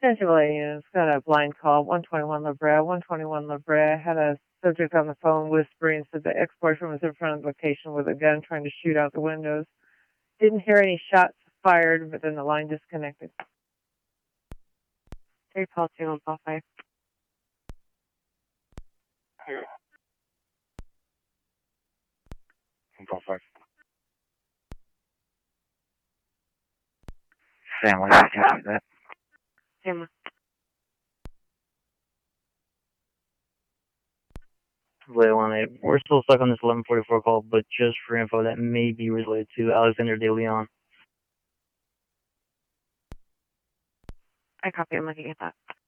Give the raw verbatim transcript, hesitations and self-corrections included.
Angela, it's got a blind call, one twenty-one La Brea. one twenty-one La Brea had a subject on the phone whispering, said the ex-boyfriend was in front of the location with a gun trying to shoot out the windows. Didn't hear any shots fired, but then the line disconnected. Three policy on call five. Call five. Sam, what did you catch that? Sam. one eight. We're still stuck on this eleven forty-four call, but just for info, that may be related to Alexander De Leon. I copy. I'm looking at that.